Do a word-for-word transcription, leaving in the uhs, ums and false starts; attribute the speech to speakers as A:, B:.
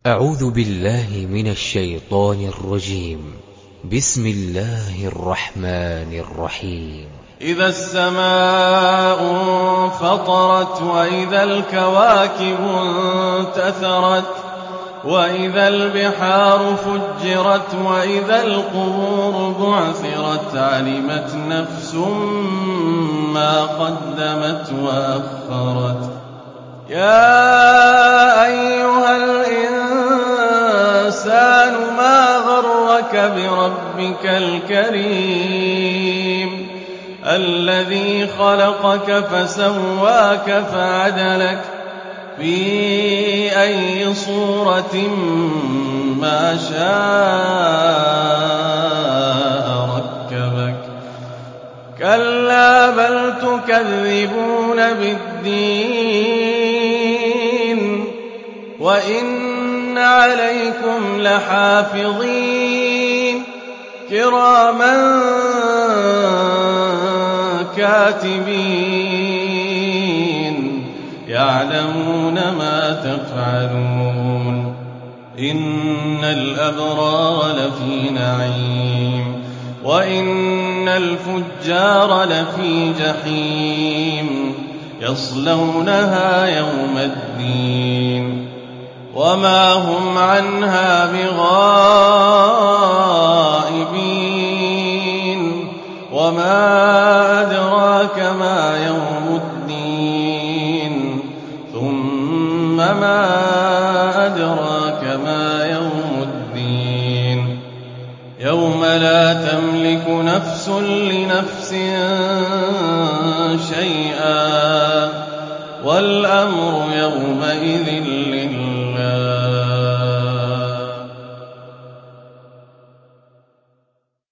A: أعوذ بالله من الشيطان الرجيم. بسم الله الرحمن الرحيم.
B: إذا السماء انفطرت وإذا الكواكب انتثرت وإذا البحار فجرت وإذا القبور بعثرت علمت نفس ما قدمت وأخرت. يا أيها الإنسان ما غرك بربك الكريم الذي خلقك فسواك فعدلك في أي صورة ما شاء ركبك. كلا بل تكذبون بالدين وإن عليكم لحافظين كراما كاتبين يعلمون ما تفعلون. إن الأبرار لفي نعيم وإن الفجار لفي جحيم يصلونها يوم الدين وما هم عنها بغائبين. وما أدراك ما يوم الدين ثم ما أدراك ما يوم الدين يوم لا تملك نفس لنفس شيئا والأمر يومئذ